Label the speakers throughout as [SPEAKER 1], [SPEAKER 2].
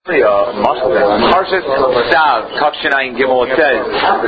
[SPEAKER 1] Parshat Tzav, Tavshinai Gimel, it says,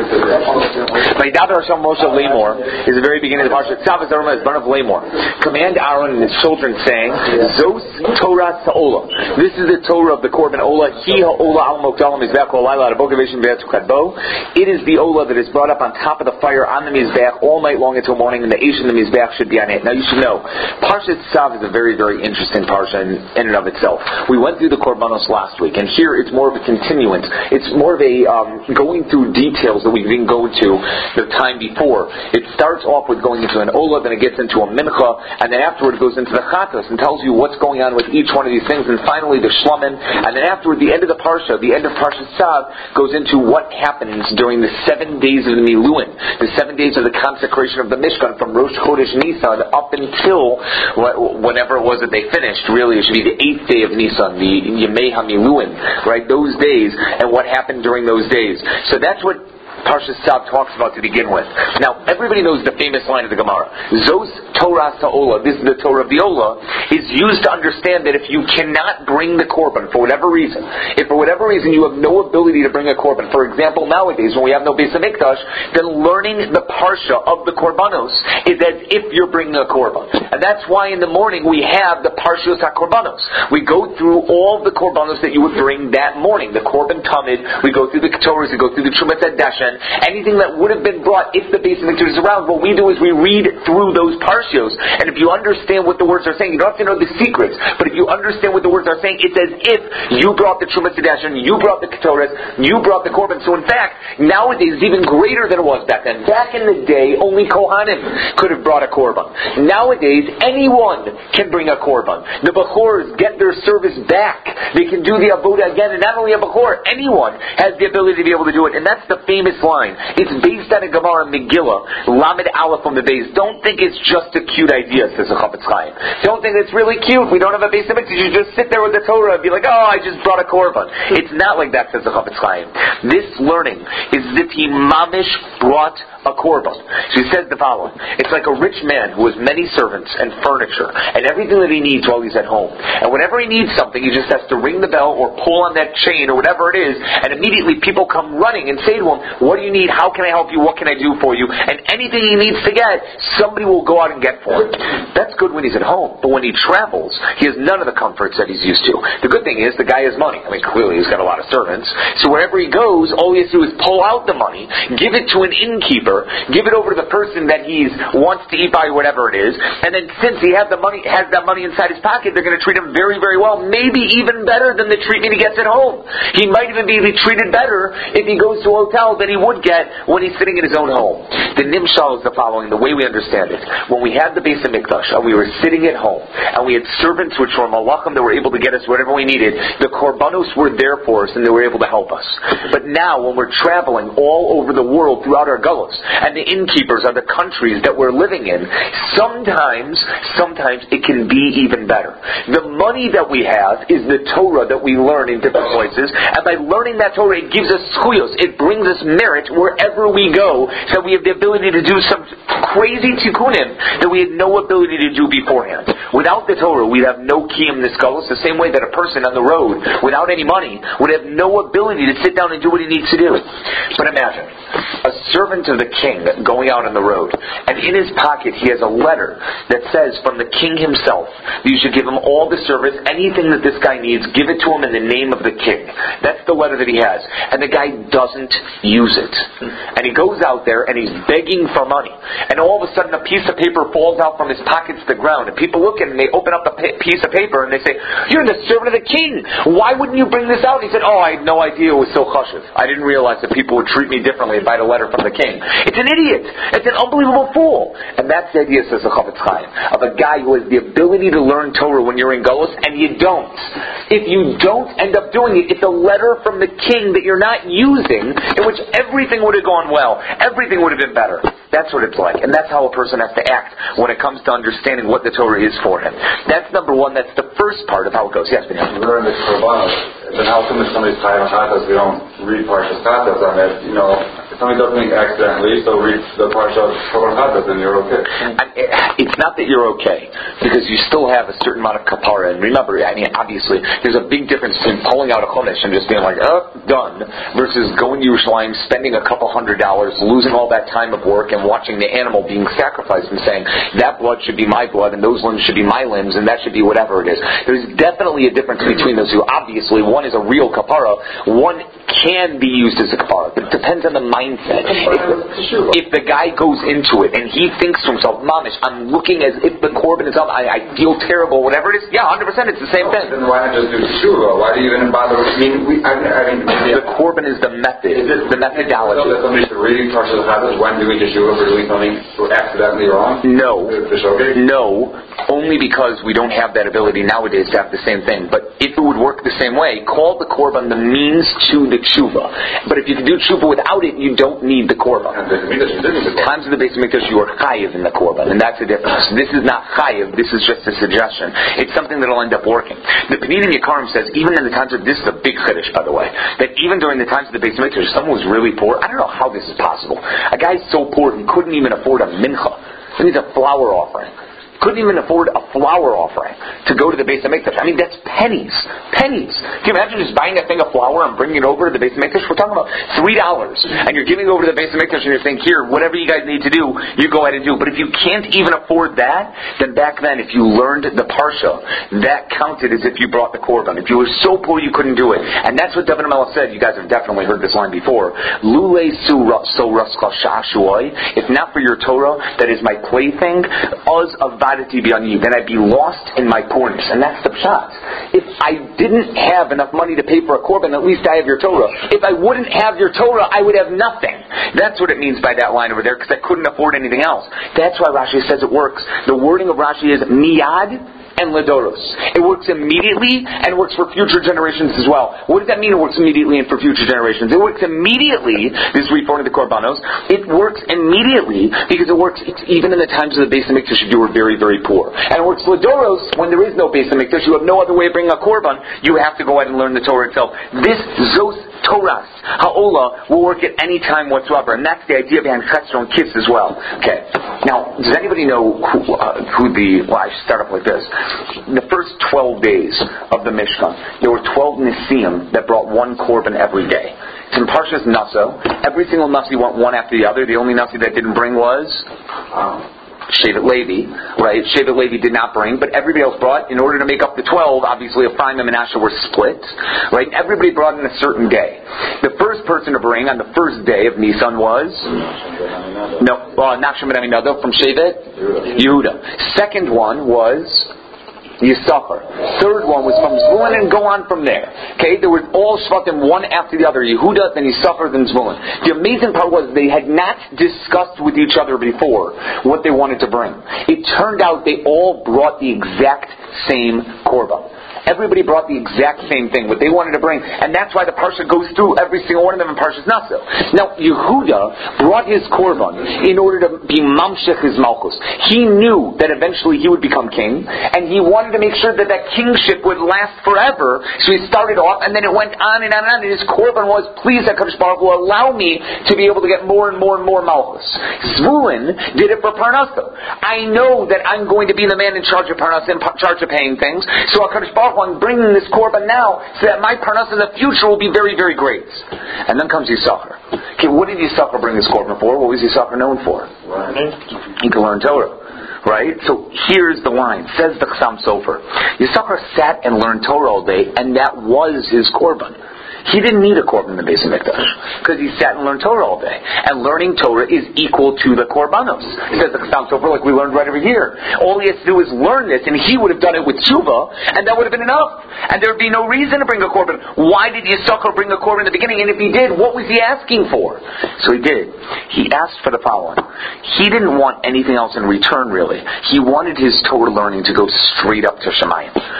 [SPEAKER 1] Vaydaber Hashem Moshe Lamor is the very beginning of the Parshat Tzav, as Arma is born of Lamor. Command Aaron and his children, saying, Zos Torah Sa'ola. This is the Torah of the Korban Ola. Hi Ha'ola Al Mokdalam Mizbech Olayla Adabokavishim Be'etzukadbo. It is the Ola that is brought up on top of the fire on the Mizbech all night long until morning, and the Eish in the Mizbech should be on it. Now you should know, Parshat Tzav is a very, very interesting Parsha in and of itself. We went through the Korbanos last week, and here it's more of a continuance. It's more of a going through details that we didn't go to the time before. It starts off with going into an Ola, then it gets into a Mincha, and then afterward it goes into the Chatas and tells you what's going on with each one of these things, and finally the Shlomen, and then afterward the end of the Parsha, the end of Parshat Tzav, goes into what happens during the 7 days of the Miluin, the 7 days of the consecration of the Mishkan from Rosh Chodesh Nisan up until whenever it was that they finished. Really, it should be the 8th day of Nisan, the Yemei HaMiluin, right? Those days, and what happened during those days. So that's what Parshat Tzav talks about to begin with. Now, everybody knows the famous line of the Gemara. Zos Torah Sa'ola, this is the Torah of the Ola, is used to understand that if you cannot bring the Korban for whatever reason, if for whatever reason you have no ability to bring a Korban, for example, nowadays when we have no Beis HaMikdash, then learning the Parsha of the Korbanos is as if you're bringing a Korban. And that's why in the morning we have the Parshas HaKorbanos. We go through all the Korbanos that you would bring that morning. The Korban Tamid, we go through the Ketorahs, we go through the Trumas Hadashen, anything that would have been brought if the Beis HaMikdash is around. What we do is we read through those parshios, and if you understand what the words are saying, you don't have to know the secrets, but if you understand what the words are saying, it's as if you brought the Trumas Hadashen, you brought the Ketorahs, you brought the Korban. So in fact, nowadays it's even greater than it was back then. Back in the day, only Kohanim could have brought a Korban. Nowadays, anyone can bring a Korban. The Bechors get their service back. They can do the Avodah again, and not only a Bechor, anyone has the ability to be able to do it, and that's the famous line. It's based on a Gemara Megillah, Lamed Aleph on the base. Don't think it's just a cute idea, says the Chafetz Chaim. Don't think it's really cute. We don't have a Beis HaMikdash. You just sit there with the Torah and be like, oh, I just brought a Korban. It's not like that, says the Chafetz Chaim. This learning is as if he mamish brought a Korban. So he says the following. It's like a rich man who has many servants and furniture and everything that he needs while he's at home. And whenever he needs something, he just has to ring the bell or pull on that chain or whatever it is, and immediately people come running and say to him, what do you need? How can I help you? What can I do for you? And anything he needs to get, somebody will go out and get for him. That's good when he's at home. But when he travels, he has none of the comforts that he's used to. The good thing is, the guy has money. I mean, clearly he's got a lot of servants. So wherever he goes, all he has to do is pull out the money, give it to an innkeeper, give it over to the person that he wants to eat by, whatever it is, and then since he has that money inside his pocket, they're going to treat him very, very well, maybe even better than the treatment he gets at home. He might even be treated better if he goes to a hotel than he would get when he's sitting in his own home. The Nimshal is the following, the way we understand it. When we had the Beis HaMikdash, and we were sitting at home, and we had servants which were malachim that were able to get us whatever we needed, the Korbanos were there for us, and they were able to help us. But now, when we're traveling all over the world throughout our gullahs, and the innkeepers are the countries that we're living in, sometimes it can be even better. The money that we have is the Torah that we learn in different places, and by learning that Torah, it gives us schuyos. It brings us merit wherever we go, so we have the ability to do some crazy tikkunim that we had no ability to do beforehand. Without the Torah, we'd have no kiyum nisgalos, the same way that a person on the road, without any money, would have no ability to sit down and do what he needs to do. But imagine, a servant of the king going out on the road, and in his pocket he has a letter that says from the king himself that you should give him all the service, anything that this guy needs, give it to him in the name of the king. That's the letter that he has. And the guy doesn't use it. And he goes out there and he's begging for money. And all of a sudden a piece of paper falls out from his pocket to the ground, and people look at it and they open up the piece of paper and they say, you're the servant of the king. Why wouldn't you bring this out? And he said, I had no idea it was so chashuv. I didn't realize that people would treat me differently if I had a letter from the king. It's an idiot. It's an unbelievable fool. And that's the idea, says the Chafetz Chaim, of a guy who has the ability to learn Torah when you're in Golos, and you don't. If you don't end up doing it, it's a letter from the king that you're not using, in which everything would have gone well. Everything would have been better. That's what it's like. And that's how a person has to act when it comes to understanding what the Torah is for him. That's number one. That's the first part of how it goes. Yes, Benjamin.
[SPEAKER 2] We learn the Korbanos. Then how come if somebody's tired on Chatas, we don't read Parshas Chatas on it? somebody does think accidentally, so read the Parsha Korban Chatas, then you're okay.
[SPEAKER 1] It's not that you're okay, because you still have a certain amount of kapara. And remember, obviously, there's a big difference between pulling out a chumash and just being like, done, versus going to Yerushalayim, spending a couple $100, losing all that time of work, and watching the animal being sacrificed and saying, that blood should be my blood, and those limbs should be my limbs, and that should be whatever it is. There's definitely a difference between those two. Obviously, one is a real kapara, one can be used as a kapara, but it depends on the mindset. If the guy goes into it and he thinks to himself, Mamish, I'm looking as if the korban is up, I feel terrible, whatever it is, 100% it's the same thing.
[SPEAKER 2] Then why not just do teshuva? Why do you even bother?
[SPEAKER 1] The korban is the method, the methodology.
[SPEAKER 2] So that somebody should read Parsha Chatas when doing teshuva for doing something accidentally wrong?
[SPEAKER 1] No, only because we don't have that ability nowadays to have the same thing. But if it would work the same way, call the korban the means to the tshuva. But if you can do tshuva without it, you don't need the korban. Times of the Beis Hamikdash, you are chayiv in the korban, and that's the difference. This is not chayiv, this is just a suggestion. It's something that will end up working. The Penidim Yekarim says, even in the times of, this is a big chiddush, by the way, that even during the times of the Beis Hamikdash, someone was really poor. I don't know how this is possible. A guy's so poor he couldn't even afford a mincha. He needs a flour offering. Couldn't even afford a flour offering to go to the Beis Hamikdash. I mean, that's pennies. Pennies. Can you imagine just buying a thing of flour and bringing it over to the Beis Hamikdash? We're talking about $3. And you're giving it over to the Beis Hamikdash and you're saying, here, whatever you guys need to do, you go ahead and do. But if you can't even afford that, then back then, if you learned the Parsha, that counted as if you brought the korban. If you were so poor you couldn't do it. And that's what David HaMelech said. You guys have definitely heard this line before. Lule su so raskal sha'ashuoi. If not for your Torah, that is my plaything, uz avadati b'ani, then I'd be lost in my poorness. And that's the pshat. If I didn't have enough money to pay for a korban, at least I have your Torah. If I wouldn't have your Torah, I would have nothing. That's what it means by that line over there, because I couldn't afford anything else. That's why Rashi says it works. The wording of Rashi is miyad and ledoros. It works immediately and works for future generations as well. What does that mean, it works immediately and for future generations? It works immediately, this is referring to the korbanos, it works immediately because it works even in the times of the Beis Hamikdash if you were very, very poor. And it works ledoros when there is no Beis Hamikdash, you have no other way of bringing a korban, you have to go ahead and learn the Torah itself. This Zos Torah, Ha'olah, will work at any time whatsoever. And that's the idea behind Chetzron Kiss as well. Okay. Now, does anybody know I should start off like this. The first 12 days of the Mishkan, there were 12 Nisim that brought one korban every day. It's in Parshas Naso. Every single Nasi went one after the other. The only Nasi that didn't bring was Shevet Levi, right? Shevet Levi did not bring, but everybody else brought. In order to make up the 12, obviously Ephraim and Manasseh were split, right? Everybody brought in a certain day. The first person to bring on the first day of Nisan was Nachshon ben Aminadab from Shevet Yehuda. Second one was Yisachar. Third one was from Zvulun, and go on from there. Okay, there were all Shvatim one after the other. Yehuda, then Yisachar, then Zvulun. The amazing part was they had not discussed with each other before what they wanted to bring. It turned out they all brought the exact same korban. Everybody brought the exact same thing, what they wanted to bring, and that's why the Parsha goes through every single one of them in Parshas Naso. Now, Yehuda brought his korban in order to be mamshech his malchus. He knew that eventually he would become king, and he wanted to make sure that that kingship would last forever, so he started off, and then it went on and on and on, and his korban was, please, HaKadosh Baruch Hu, allow me to be able to get more and more and more malchus. Zvulun did it for Parnasa. I know that I'm going to be the man in charge of Parnasa, in charge of paying things, so HaKadosh Baruch Hu, I'm bringing this korban now so that my parnas in the future will be very, very great. And then comes Yisachar. Okay, what did Yisachar bring this korban for? What was Yisachar known for? Learning. He could learn Torah. Right? So here's the line. Says the Chassam Sofer. Yisachar sat and learned Torah all day, and that was his korban. He didn't need a korban in the Beis Hamikdash because he sat and learned Torah all day. And learning Torah is equal to the korbanos. Says the Chassam Sofer, like we learned right over here. All he has to do is learn this, and he would have done it with tshuva, and that would have been enough. And there would be no reason to bring a korban. Why did Yisachar bring a korban in the beginning? And if he did, what was he asking for? So he did. He asked for the following. He didn't want anything else in return, really. He wanted his Torah learning to go straight up to Shemayim. That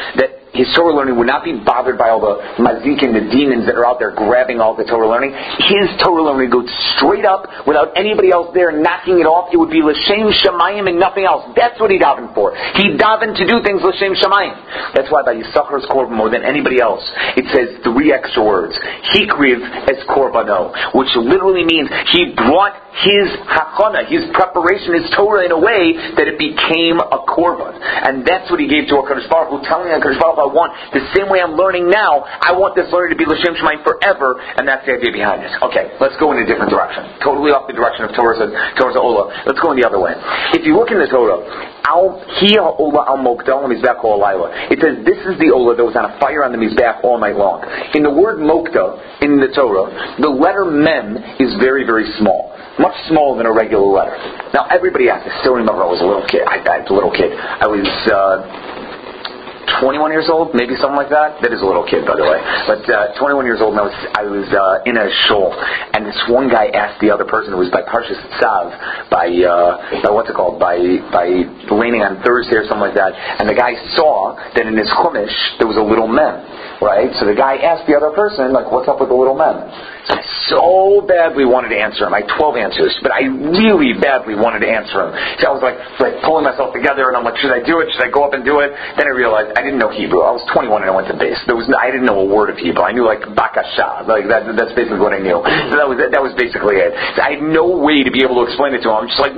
[SPEAKER 1] his Torah learning would not be bothered by all the mazik and the demons that are out there grabbing all the Torah learning. His Torah learning would go straight up without anybody else there knocking it off. It would be l'shem shamayim and nothing else. That's what he davened for. He davened to do things l'shem shamayim. That's why by Yisachar's korban more than anybody else, it says 3 extra words. Hikriv es korbano, which literally means he brought his hakana, his preparation, his Torah in a way that it became a korban. And that's what he gave to HaKadosh Baruch Hu, telling HaKadosh Baruch Hu, I want the same way I'm learning now, I want this learning to be l'shem shamayim forever, and that's the idea behind it. Okay, let's go in a different direction. Totally off the direction of Torah's Ola. Let's go in the other way. If you look in the Torah, it says this is the Ola that was on a fire on the Mizbeach all night long. In the word Mokta, in the Torah, the letter Mem is very, very small. Much smaller than a regular letter. Now everybody asks, I still remember I was a little kid. I was 21 years old, maybe something like that. That is a little kid, by the way. But 21 years old, and I was in a shul, and this one guy asked the other person, who was by Parshas Tzav, by leaning on Thursday or something like that, and the guy saw that in his chumash there was a little mem, right? So the guy asked the other person, like, what's up with the little mem? So I so badly wanted to answer him. I had 12 answers, but I really badly wanted to answer him. So I was like pulling myself together, and I'm like, should I do it? Should I go up and do it? Then I realized I didn't know Hebrew. I was 21 and I went to base. I didn't know a word of Hebrew. I knew like bakasha, like that's basically what I knew. So that was basically it. So I had no way to be able to explain it to him. I'm just like,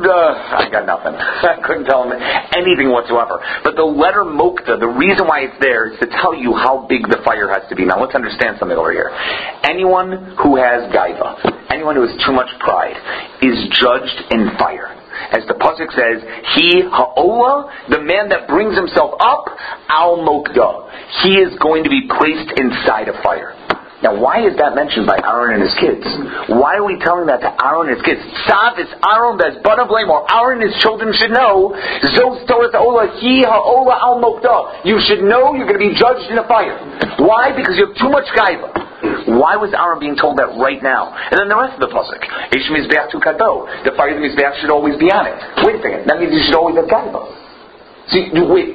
[SPEAKER 1] I got nothing. I couldn't tell him anything whatsoever. But the letter Mokta, the reason why it's there is to tell you how big the fire has to be. Now let's understand something over here. Anyone who has gaiva, anyone who has too much pride, is judged in fire. As the pasuk says, he ha'ola, the man that brings himself up, al mokda, he is going to be placed inside a fire. Now, why is that mentioned by Aaron and his kids? Why are we telling that to Aaron and his kids? Tzav is Aaron, that's Banav Lamor. Aaron and his children should know. Zos Torah Ola, he ha'ola al mokda. You should know you're going to be judged in a fire. Why? Because you have too much gaiva. Why was Aaron being told that right now? And then the rest of the pasuk, Eish Mizbeach tu kado. The fire of the Mizbeach should always be on it. Wait a second. That means you should always have gaiva. See,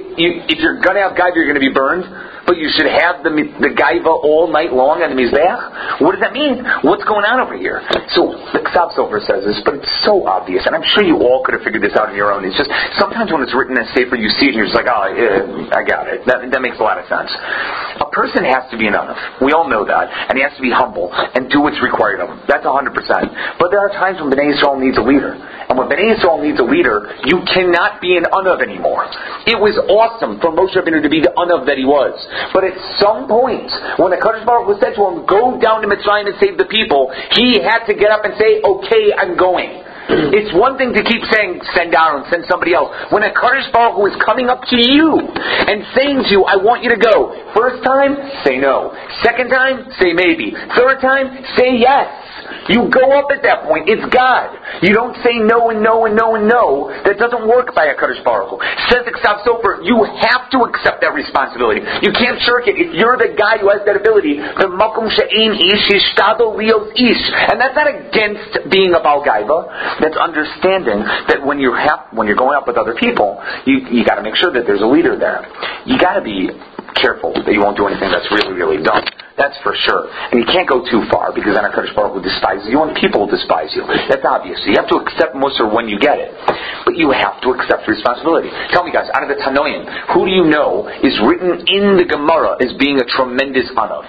[SPEAKER 1] if you're going to have gaiva, you're going to be burned. But you should have the gaiva all night long on the Mizbeach? What does that mean? What's going on over here? So, the Ksav Sofer says this, but it's so obvious, and I'm sure you all could have figured this out on your own. It's just, sometimes when it's written in a sefer, you see it and you're just like, oh, yeah, I got it. That makes a lot of sense. A person has to be an anav. We all know that. And he has to be humble and do what's required of him. That's 100%. But there are times when Bnei Yisrael needs a leader. And when Bnei Yisrael needs a leader, you cannot be an anav anymore. It was awesome for Moshe Rabbeinu to be the anav that he was. But at some point, when the HaKadosh Baruch Hu said to him, go down to Mitzrayim and save the people, he had to get up and say, okay, I'm going. It's one thing to keep saying, send Aaron, send somebody else. When a HaKadosh Baruch Hu is coming up to you and saying to you, I want you to go. First time, say no. Second time, say maybe. Third time, say yes. You go up at that point. It's God. You don't say no and no and no and no. That doesn't work by HaKadosh Baruch Hu. Says the Ksav Sofer, you have to accept that responsibility. You can't shirk it. If you're the guy who has that ability, the makom she'ein ish yishtadol lios ish. And that's not against being a Baal Gaiva. That's understanding that when you're going up with other people, you got to make sure that there's a leader there. You got to be careful that you won't do anything that's really, really dumb. That's for sure. And you can't go too far, because then HaKadosh Baruch Hu despises you and people will despise you. That's obvious. So you have to accept Musar when you get it. But you have to accept responsibility. Tell me guys, out of the Tanoim, who do you know is written in the Gemara as being a tremendous anav?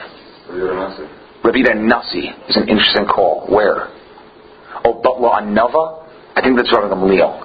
[SPEAKER 1] Rabbi Nasi is an interesting call. Where? Oh, Batla Anava? I think that's Rabbi Gamliel.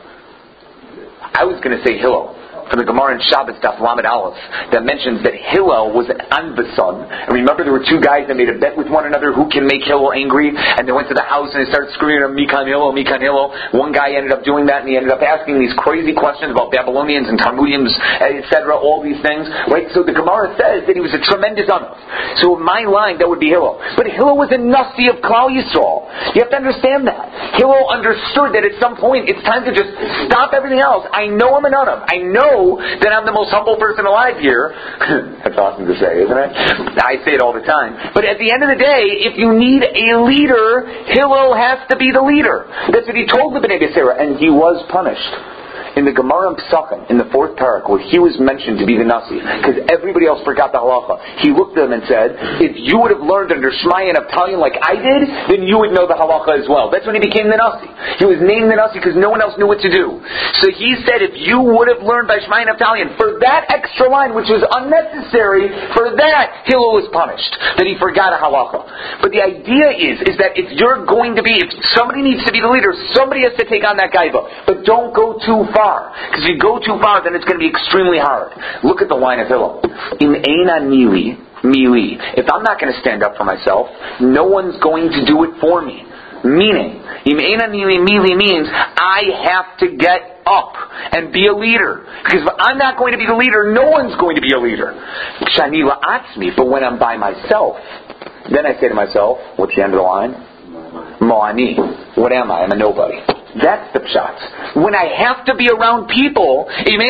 [SPEAKER 1] I was going to say Hillel. From the Gemara in Shabbos, Daf Lamed Aleph, that mentions that Hillel was an Anbason. And remember, there were two guys that made a bet with one another who can make Hillel angry. And they went to the house and they started screaming, Mikan Hillel, Mikan Hillel. One guy ended up doing that, and he ended up asking these crazy questions about Babylonians and Talmudians, etc., all these things. Right? So the Gemara says that he was a tremendous anav. So in my line, that would be Hillel. But Hillel was a Nasi of Klal Yisrael. You have to understand that. Hillel understood that at some point it's time to just stop everything else. I know I'm an anav. I know that I'm the most humble person alive here. That's awesome to say, isn't it? I say it all the time. But at the end of the day, if you need a leader, Hillel has to be the leader. That's what he told the Bnei Gesera, and he was punished. in the Gemara and Pesachim, in the 4th parak, where he was mentioned to be the Nasi, because everybody else forgot the halacha, he looked at them and said, if you would have learned under Shmai and Avtalion like I did, then you would know the halacha as well. That's when he became the Nasi. He was named the Nasi because no one else knew what to do. So he said, if you would have learned by Shmai and Avtalion, for that extra line, which was unnecessary, for that, Hillel was punished, that he forgot a halacha. But the idea is that if you're going to be, if somebody needs to be the leader, somebody has to take on that gaiva. But don't go too far. Because if you go too far, then it's going to be extremely hard. Look at the line of Hillel. Im eina nili, mili. If I'm not going to stand up for myself, no one's going to do it for me. Meaning, im eina nili, mili means I have to get up and be a leader. Because if I'm not going to be the leader, no one's going to be a leader. Shani la'atzmi. But when I'm by myself, then I say to myself, what's the end of the line? Mo'ani. What am I? I'm a nobody. That's the pshat. When I have to be around people,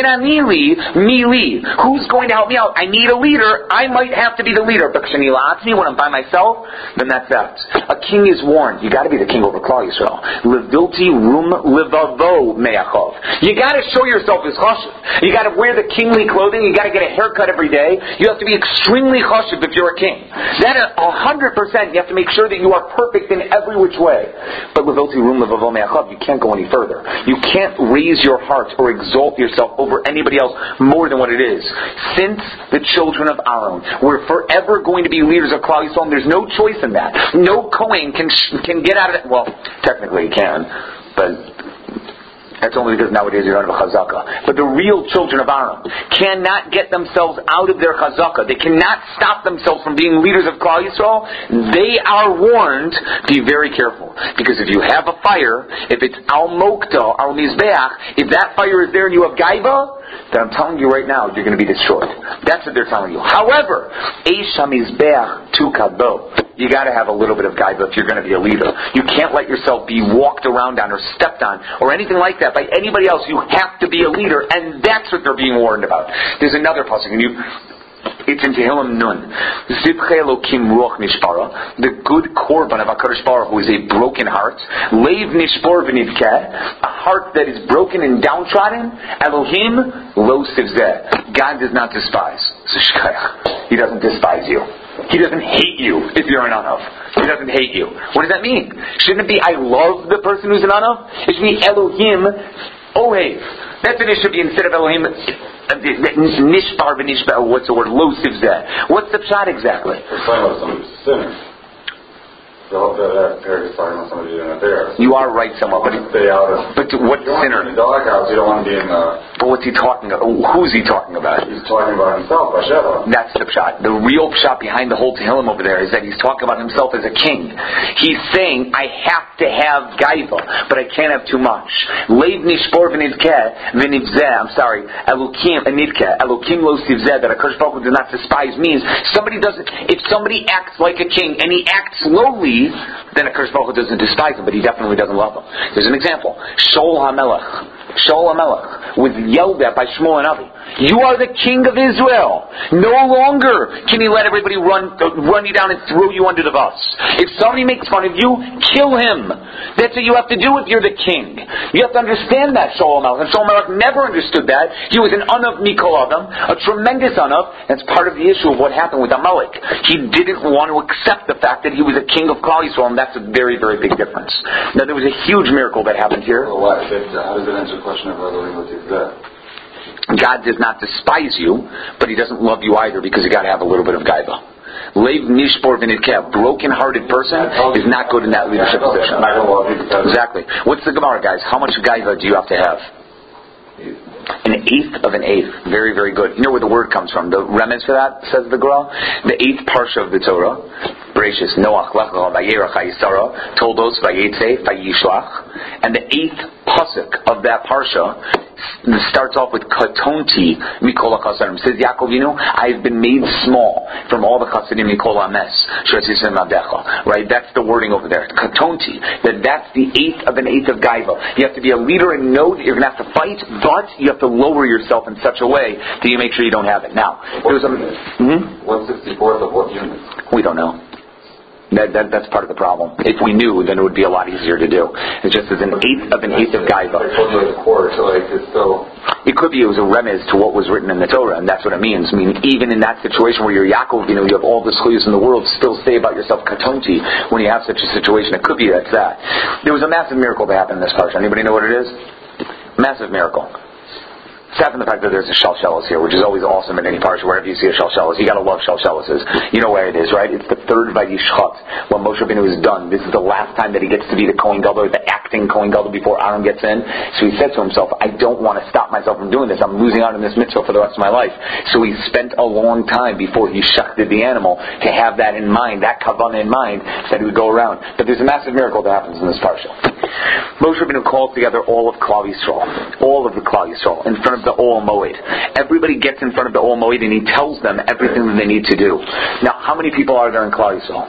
[SPEAKER 1] who's going to help me out? I need a leader. I might have to be the leader. But when I'm by myself, then that's that. A king is warned. You got to be the king over Klal Yisrael. Levilti rum levavo me'achov. You got to show yourself as chashuv. You got to wear the kingly clothing. You got to get a haircut every day. You have to be extremely chashuv if you're a king. That 100%. You have to make sure that you are perfect in every which way. But levilti rum levavo me'achov, you can't go any further. You can't raise your heart or exalt yourself over anybody else more than what it is. Since the children of Aaron were forever going to be leaders of Klal Yisrael, there's no choice in that. No Kohen can get out of it. Well, technically he can, but that's only because nowadays you don't have a chazaka. But the real children of Aaron cannot get themselves out of their chazaka. They cannot stop themselves from being leaders of Klal Yisrael. They are warned, be very careful. Because if you have a fire, if it's al mokta, al mizbeach, if that fire is there and you have gaiva, then I'm telling you right now, you're going to be destroyed. That's what they're telling you. However, eish hamizbeach tu kado. You got to have a little bit of gaiva if you're going to be a leader. You can't let yourself be walked around on or stepped on or anything like that by anybody else. You have to be a leader, and that's what they're being warned about. There's another pasuk, and it's in Tehillim Nun. Zivchei Elokim ruach nishpara. The good korban of HaKadosh Baruch Hu is a broken heart. Leiv nishpor v'nivkeh. A heart that is broken and downtrodden. Elohim lo sivzeh. God does not despise. He doesn't despise you. He doesn't hate you if you're an Anav. He doesn't hate you. What does that mean? Shouldn't it be I love the person who's an Anav? It should be Elohim Ohev. That's what it should be instead of Elohim Nishbar v'nishbar. What's the word? Lo sivzeh. What's the pshat exactly?
[SPEAKER 2] We're talking about somebody who's a sinner. The whole paragraph is talking about somebody doing it there.
[SPEAKER 1] You are right somewhat, but
[SPEAKER 2] stay out of.
[SPEAKER 1] But what sinner?
[SPEAKER 2] In the doghouse, you don't want to be in the.
[SPEAKER 1] But what's he talking about? Who's he talking about?
[SPEAKER 2] He's talking about himself, Basheva.
[SPEAKER 1] That's the pshat. The real pshat behind the whole Tehillim over there is that he's talking about himself as a king. He's saying, I have to have gaiva, but I can't have too much. Leiv nishpor v'nivkeh v'nivzeh. I'm sorry, Elokim v'nivkeh. Elokim lo sivzeh. That HaKadosh Baruch Hu does not despise means somebody doesn't. If somebody acts like a king and he acts lowly, then HaKadosh Baruch Hu doesn't despise him, but he definitely doesn't love him. There's an example. Shaul HaMelech was yelled at by Shmuel and Avi. You are the king of Israel. No longer can he let everybody run you down and throw you under the bus. If somebody makes fun of you, kill him. That's what you have to do if you're the king. You have to understand that, Shaul HaMelech. And Shaul HaMelech never understood that. He was an Anav Mikol Adam, a tremendous Anav. That's part of the issue of what happened with Amalek. He didn't want to accept the fact that he was a king of Klal Yisrael, and that's a very, very big difference. Now, there was a huge miracle that happened here.
[SPEAKER 2] Well, how does that answer the question of whether he was that?
[SPEAKER 1] God does not despise you, but He doesn't love you either because you got to have a little bit of gaiva. Leiv nishpor v'nivkeh. A broken-hearted person is not good in that leadership position. Exactly. What's the Gemara, guys? How much gaiva do you have to have? An eighth of an eighth. Very, very good. You know where the word comes from. The remez for that, says the Gemara. The eighth parsha of the Torah, Bereshis, Noach, Lech Lecha, Vayerach, Hayisara, Toldos, Vayetze, Vayishlach. And the eighth pasuk of that parsha starts off with Katonti Mikol HaChasadim. Says Yaakov, I've been made small from all the Chasadim Mikol HaMes. Right? That's the wording over there. Katonti. That's the eighth of an eighth of Gaiva. You have to be a leader and know that you're going to have to fight, but you have to lower yourself in such a way that you make sure you don't have it. Now, there's a...
[SPEAKER 2] What's 64th of what unit?
[SPEAKER 1] We don't know. That's part of the problem. If we knew, then it would be a lot easier to do. It's just as an eighth of gaiva.
[SPEAKER 2] I told you like the core, so like it's so.
[SPEAKER 1] It could be it was a remez to what was written in the Torah, and that's what it means. I mean, even in that situation where you're Yaakov, you have all the schuyas in the world, still say about yourself katonti when you have such a situation. It could be that's that. There was a massive miracle that happened in this parsha. Anybody know what it is? Massive miracle. Aside from the fact that there's a shalshelis here, which is always awesome in any parsha, wherever you see a shalshelis, you gotta love shalshelises. You know where it is, right? It's the third Vayishchat. When Moshe Rabbeinu is done, this is the last time that he gets to be the Kohen Gadol, the acting Kohen Gadol before Aaron gets in. So he said to himself, I don't want to stop myself from doing this. I'm losing out on this mitzvah for the rest of my life. So he spent a long time before he shechted the animal to have that in mind, that kavanah in mind, that he would go around. But there's a massive miracle that happens in this parsha. Moshe Rabbeinu calls together all of Klal Yisrael, all of the Klal Yisrael, in front of the Ol Moed. Everybody gets in front of the Ol Moed and he tells them everything that they need to do. Now, how many people are there in Klal Yisrael?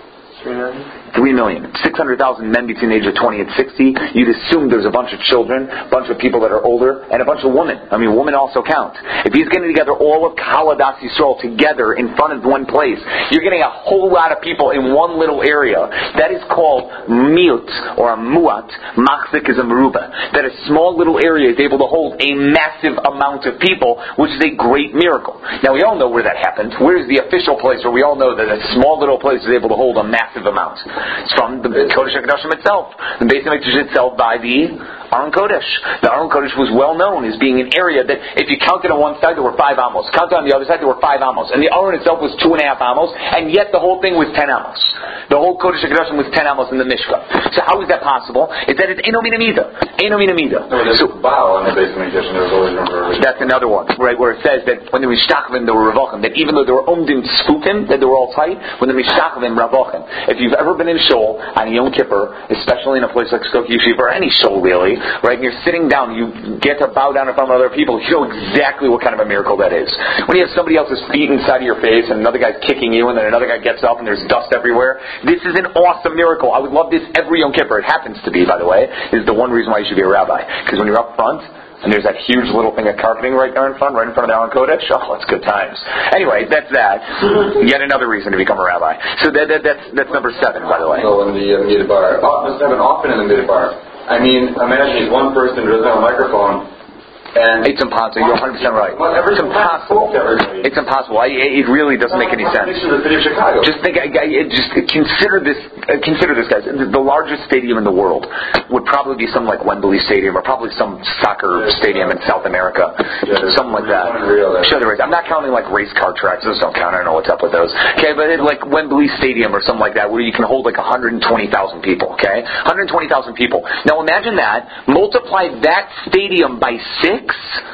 [SPEAKER 1] 3 million. 600,000 men between the age of 20 and 60. You'd assume there's a bunch of children, a bunch of people that are older, and a bunch of women. I mean, women also count. If he's getting together all of Haladas Yisrael together in front of one place, you're getting a whole lot of people in one little area. That is called miut, or a muat. Machzik is a meruba. That a small little area is able to hold a massive amount of people, which is a great miracle. Now, we all know where that happened. Where's the official place where we all know that a small little place is able to hold a massive amount? It's from the Kodesh HaKadoshim itself. The Beis HaMikdash itself by the Aron Kodesh. The Aron Kodesh was well known as being an area that, if you counted on one side, there were 5 amos. Counted on the other side, there were 5 amos. And the Aron itself was 2.5 amos, and yet the whole thing was 10 amos. The whole Kodesh HaKadoshim was 10 amos in the Mishkan. So how is that possible? It's that it's Eino Mina Mida. Eino Mina Mida.
[SPEAKER 2] So bow on the Beis HaMikdash, and there was always number.
[SPEAKER 1] That's another one, right, where it says that when the Mishtachvim, there were Ravachim, that even though they were Omdim Sfukim, that they were all tight, when the Mishtachvim, Ravachim. If you've ever been in Shul on Yom Kippur, especially in a place like Skokie Yeshiva, or any Shul really, right, and you're sitting down, you get to bow down in front of other people, you know exactly what kind of a miracle that is. When you have somebody else's feet inside of your face, and another guy's kicking you, and then another guy gets up, and there's dust everywhere, this is an awesome miracle. I would love this every Yom Kippur. It happens to be, by the way, is the one reason why you should be a rabbi. Because when you're up front, and there's that huge little thing of carpeting right there in front of the Aron Kodesh. Oh, that's good times. Anyway, that's that. Yet another reason to become a rabbi. So that's number 7, by the way.
[SPEAKER 2] So in the Midbar, must happen often in the Midbar. I mean, imagine he's one person who doesn't have a microphone. And
[SPEAKER 1] it's impossible. You're 100% right. It's impossible. It's impossible. It really doesn't make any sense. Just think. Just consider this. Consider this, guys. The largest stadium in the world would probably be something like Wembley Stadium, or probably some soccer stadium in South America, something like that. Sure, there is. I'm not counting like race car tracks. Those don't count. I don't know what's up with those. Okay, but like Wembley Stadium or something like that, where you can hold like 120,000 people. Okay, 120,000 people. Now imagine that. Multiply that stadium by 6,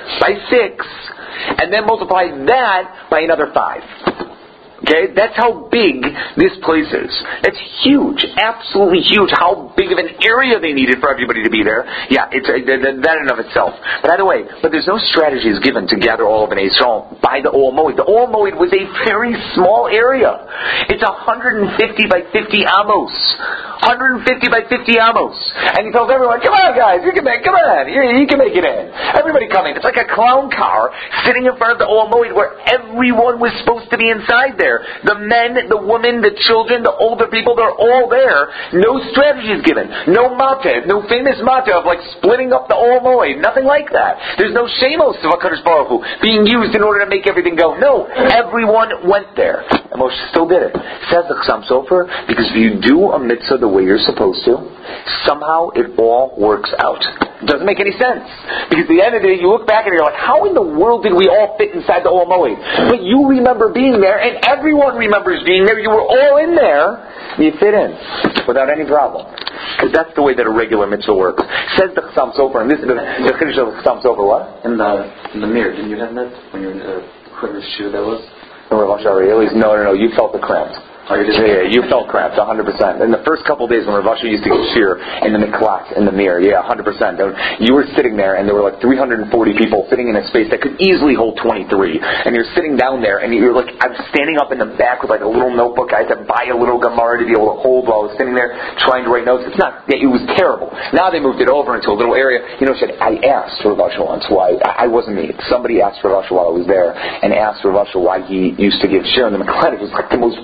[SPEAKER 1] and then multiply that by another 5. Okay, that's how big this place is. It's huge, absolutely huge. How big of an area they needed for everybody to be there. Yeah, it's that in and of itself. By the way, but there's no strategies given to gather all of an Yisrael by the Ol Moed. The Ol Moed was a very small area. It's 150 by 50 amos. 150 by 50 amos. And he tells everyone, come on guys, you can make it in. Everybody come in. It's like a clown car sitting in front of the Ol Moed where everyone was supposed to be inside there. The men, the women, the children, the older people, they're all there. No strategy is given. No mata, no famous mata of like splitting up the Ol Moed. Nothing like that. There's no shemos of HaKadosh Baruch Hu being used in order to make everything go. No, everyone went there. And Moshe still did it. Says the Chassam Sofer, because if you do a mitzvah the way you're supposed to, somehow it all works out. It doesn't make any sense. Because at the end of the day, you look back and you're like, how in the world did we all fit inside the Ol Moed? But you remember being there, and everyone remembers being there. You were all in there, and you fit in without any problem. Because that's the way that a regular mitzvah works. Says the Chassam Sofer, and this is the Chiddush of the Chassam Sofer, what?
[SPEAKER 3] In the mirror, didn't you have that when you were in whoever's shoe that was?
[SPEAKER 1] No, you felt the cramps.
[SPEAKER 3] Oh, you did?
[SPEAKER 1] Yeah, you felt cramped, 100%. In the first couple of days when Rav Asher used to get shear in the miklat, in the mirror, 100%. You were sitting there, and there were like 340 people sitting in a space that could easily hold 23. And you're sitting down there, and you're like, I'm standing up in the back with like a little notebook. I had to buy a little Gemara to be able to hold while I was sitting there trying to write notes. It was terrible. Now they moved it over into a little area. I asked Rav Asher once why, I wasn't me. Somebody asked Rav Asher while I was there, and asked Rav Asher why he used to give shear in the miklat. It was like the most uncomfortable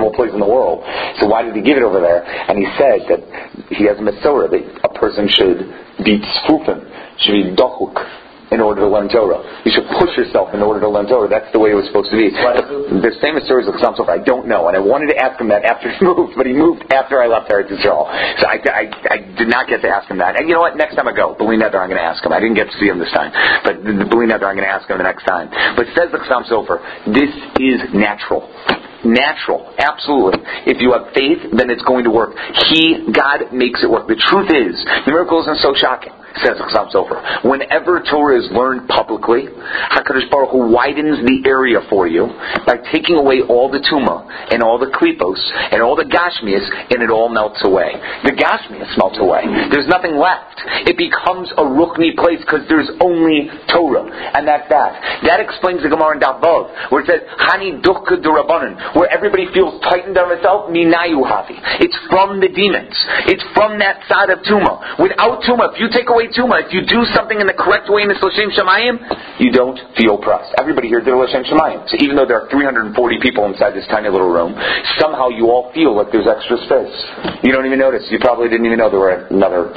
[SPEAKER 1] comfortable place in the world. So why did he give it over there? And he said that he has a Masorah, that a person should be tzfufim, should be dochuk, in order to learn Torah. You should push yourself in order to learn Torah. That's the way it was supposed to be. The famous stories of Chassam Sofer, I don't know, and I wanted to ask him that after he moved, but he moved after I left Eretz Yisrael. So I did not get to ask him that. And you know what? Next time I go, B'li Neder, I'm going to ask him. I didn't get to see him this time, but B'li Neder, I'm going to ask him the next time. But says the Chassam Sofer, this is natural. Natural, absolutely. If you have faith, then it's going to work. God makes it work. The truth is, the miracle isn't so shocking, says Chassam Sofer. Whenever Torah is learned publicly, HaKadosh Baruch Hu widens the area for you by taking away all the Tumah and all the Klipos and all the Gashmias, and it all melts away. The Gashmias melts away. There's nothing left. It becomes a Ruchni place because there's only Torah, and that's that. That explains the Gemara in Daf Vav, where it says, Hani Duchka D'Rabbanan, where everybody feels tightened on itself, Minayu Havi. It's from the demons. It's from that side of Tumah. Without Tumah, if you take away Tumah, if you do something in the correct way in the L'Shem Shamayim, you don't feel pressed. Everybody here did L'Shem Shamayim. So even though there are 340 people inside this tiny little room, somehow you all feel like there's extra space. You don't even notice. You probably didn't even know there were another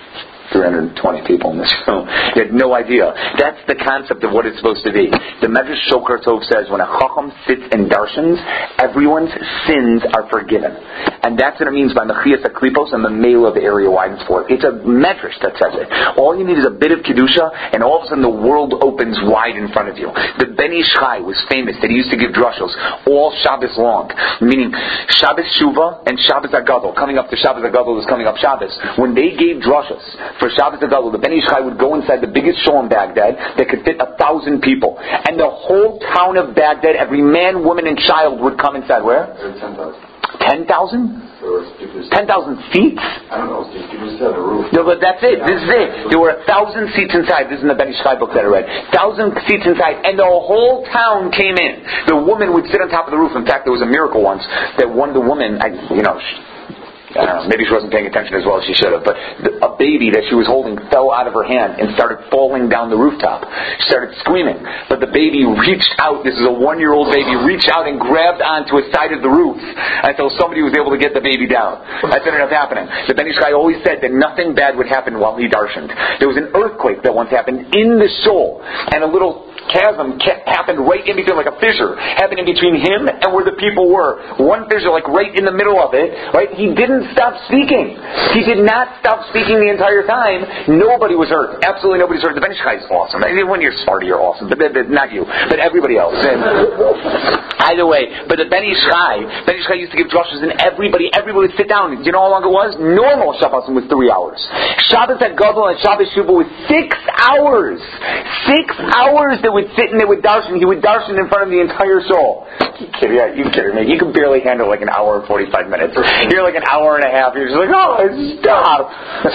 [SPEAKER 1] 320 people in this room. You had no idea. That's the concept of what it's supposed to be. The Medrash Shokar Tov says when a Chacham sits and darshans, everyone's sins are forgiven. And that's what it means by Mechias HaKlipos and the Mela of the area widens for it. It's a Medrash that says it. All you need is a bit of Kedusha, and all of a sudden the world opens wide in front of you. The Ben Ish Chai was famous that he used to give drushos all Shabbos long, meaning Shabbos Shuvah and Shabbos Agadol. Coming up to Shabbos Agadol is coming up Shabbos. When they gave drushos for Shabbos Agadol, the Ben Ish Chai would go inside the biggest shul in Baghdad that could fit 1,000 people. And the whole town of Baghdad, every man, woman, and child would come inside. Where? 10,000? 10,000 seats?
[SPEAKER 2] I don't know. People just had a roof.
[SPEAKER 1] No, but that's it. This is it. There were 1,000 seats inside. This is in the Ben Ish Chai book that I read. 1,000 seats inside, and the whole town came in. The woman would sit on top of the roof. In fact, there was a miracle once that one of the women, I don't know, maybe she wasn't paying attention as well as she should have, but a baby that she was holding fell out of her hand and started falling down the rooftop. She started screaming, but the baby reached out, this is a 1-year-old baby, reached out and grabbed onto a side of the roof until somebody was able to get the baby down. That's what ended up happening. The Ben Ish Chai always said that nothing bad would happen while he darshaned. There was an earthquake that once happened in the shul, and a little chasm happened right in between, like a fissure happened in between him and where the people were. One fissure, like right in the middle of it, right? He didn't stop speaking. He did not stop speaking the entire time. Nobody was hurt. Absolutely nobody was hurt. The Ben Ish Chai is awesome. I mean, when you're smarter, you're awesome. But not you, but everybody else. And either way, but the Ben Ish Chai used to give drushes, and everybody would sit down. Do you know how long it was? Normal Shabbos was 3 hours. Shabbos at Gadol and Shabbos Shuvah was 6 hours. 6 hours that would sit and they would darshan. He would darshan in front of the entire shul. You kidding me? You can barely handle like an hour and 45 minutes. You're like an hour and a half. You're just like, oh, stop.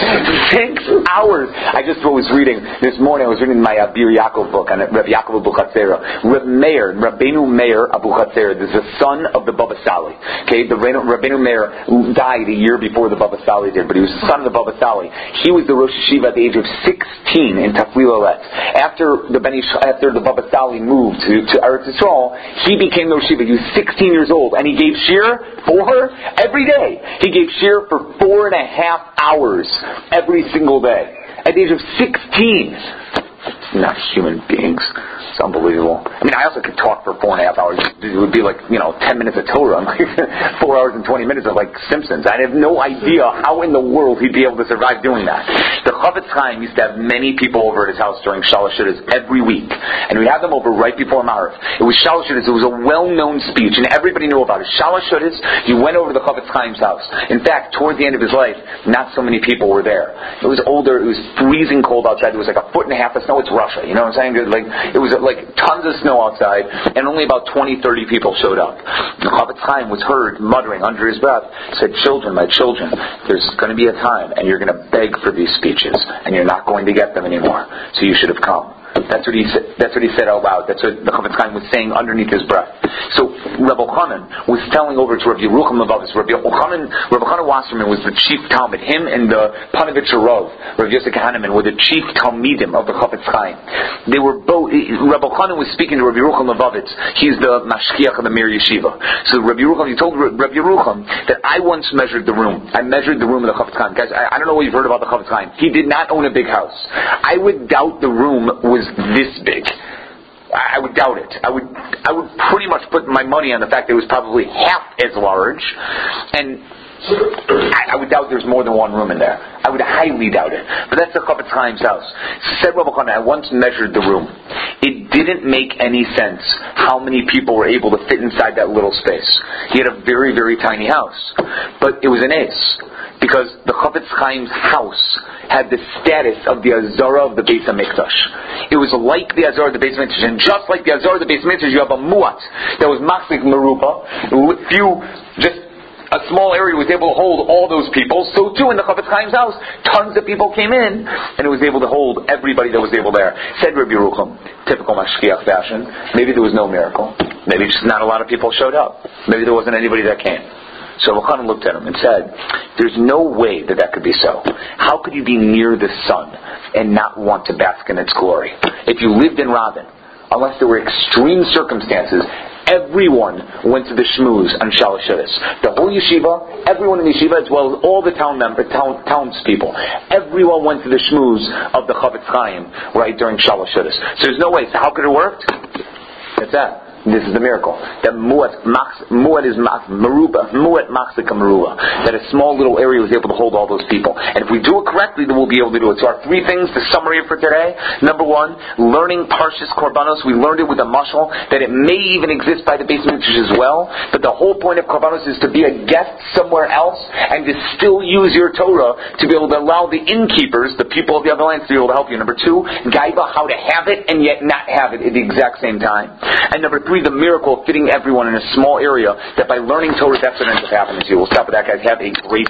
[SPEAKER 1] 6 hours. I just was reading this morning. I was reading my Bir Yaakov book on Rabbi Yaakov Abuchatzera. Rabbeinu Meir Abuchatzera. This is the son of the Baba Sali. Okay, the Rabbeinu Meir died a year before the Baba Sali did, but he was the son of the Baba Sali. He was the Rosh Yeshiva at the age of 16 in Taflil Alet. After the Baba Sali moved to Eretz Yisrael, he became the Rosh Yeshiva. He was 16 years old, and he gave shir for her every day. He gave shir for 4.5 hours every single day at the age of 16. Not human beings. It's unbelievable. I mean, I also could talk for 4.5 hours. It would be like, 10 minutes of Torah. 4 hours and 20 minutes of like Simpsons. I have no idea how in the world he'd be able to survive doing that. The Chofetz Chaim used to have many people over at his house during Shalosh Shudas every week. And we'd have them over right before Marav. It was Shalosh Shudas. It was a well-known speech, and everybody knew about it. Shalosh Shudas, you went over to the Chofetz Chaim's house. In fact, towards the end of his life, not so many people were there. It was older. It was freezing cold outside. There was like 1.5 foot of snow. It's Russia. You know what I'm saying? It was like tons of snow outside, and only about 20, 30 people showed up. The Chofetz Chaim was heard muttering under his breath, said, "Children, my children, there's going to be a time, and you're going to beg for these speeches, and you're not going to get them anymore. So you should have come." That's what he said out loud. That's what the Chofetz Chaim was saying underneath his breath. So Reb Elchanan was telling over to Reb Yerucham Levavitz. Reb Elchanan Wasserman was the chief Talmud. Him and the Panovich Rov, Reb Yosef Kahneman, were the chief Talmidim of the Chofetz Chaim. They were both. Reb Elchanan was speaking to Reb Yerucham Levavitz. He's the mashkiach of the Mir Yeshiva. So Reb Yerucham, he told Reb Yerucham that I once measured the room. I measured the room of the Chofetz Chaim. Guys, I don't know what you've heard about the Chofetz Chaim. He did not own a big house. I would doubt the room was this big. I would doubt it. I would pretty much put my money on the fact that it was probably half as large, and I would doubt there's more than one room in there. I would highly doubt it. But that's the Chofetz Chaim's house. Said Reb Elchanan, I once measured the room. It didn't make any sense how many people were able to fit inside that little space. He had a very, very tiny house. But it was an ace. Because the Chofetz Chaim's house had the status of the Azara of the Beis HaMikdash. It was like the Azara of the Beis HaMikdash. And just like the Azara of the Beis HaMikdash, you have a muat that was Machzik Meruba. A small area was able to hold all those people. So too in the Chofetz Chaim's house, tons of people came in, and it was able to hold everybody that was able there. Said Reb Yerucham, typical mashkiach fashion, maybe there was no miracle. Maybe just not a lot of people showed up. Maybe there wasn't anybody that came. So Elchanan looked at him and said, there's no way that could be so. How could you be near the sun and not want to bask in its glory? If you lived in Rabin, unless there were extreme circumstances, everyone went to the shmooze on Shalosh Shabbos. The whole yeshiva, everyone in the yeshiva, as well as all the townspeople, everyone went to the shmooze of the Chofetz Chaim right during Shalosh Shabbos. So there's no way. So how could it work? That's that. This is the miracle. That muat is meruba, muat machzika meruba. That a small little area was able to hold all those people. And if we do it correctly, then we'll be able to do it. So our three things, the summary for today. Number one, learning Parshas Korbanos. We learned it with a mashal that it may even exist by the Beis HaMikdash as well. But the whole point of Korbanos is to be a guest somewhere else and to still use your Torah to be able to allow the innkeepers, the people of the other lands, to be able to help you. Number two, gaiba, how to have it and yet not have it at the exact same time. And number three, the miracle of fitting everyone in a small area, that by learning Torah, that's what ends up happening to you. We'll stop with that, guys. Have a great